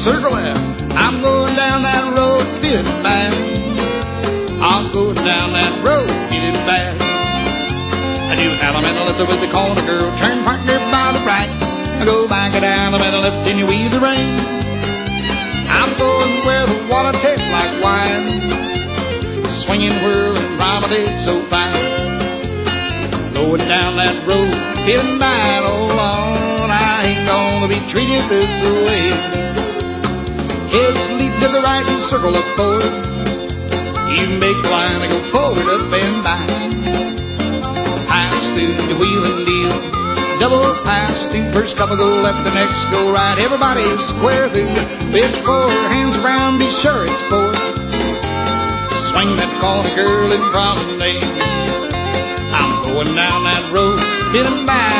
circle left. I'm going down that road, feeling bad. I'm going down that road, feeling bad. I do Alabama left with the corner girl, turn partner by the right. I go back at Alabama left in your weather rain. I'm going where the water tastes like wine, swinging, whirling, promenade so fine. Going down that road, feeling bad, oh Lord, I ain't gonna be treated this way. Kids leap to the right and circle up forward. You make the line and go forward, up and back. Pass through the wheel and deal, double pass through. First couple go left, the next go right. Everybody square through. It's 4, hands around, be sure it's 4. Swing that corner, girl, in promenade. I'm going down that road, feeling bad.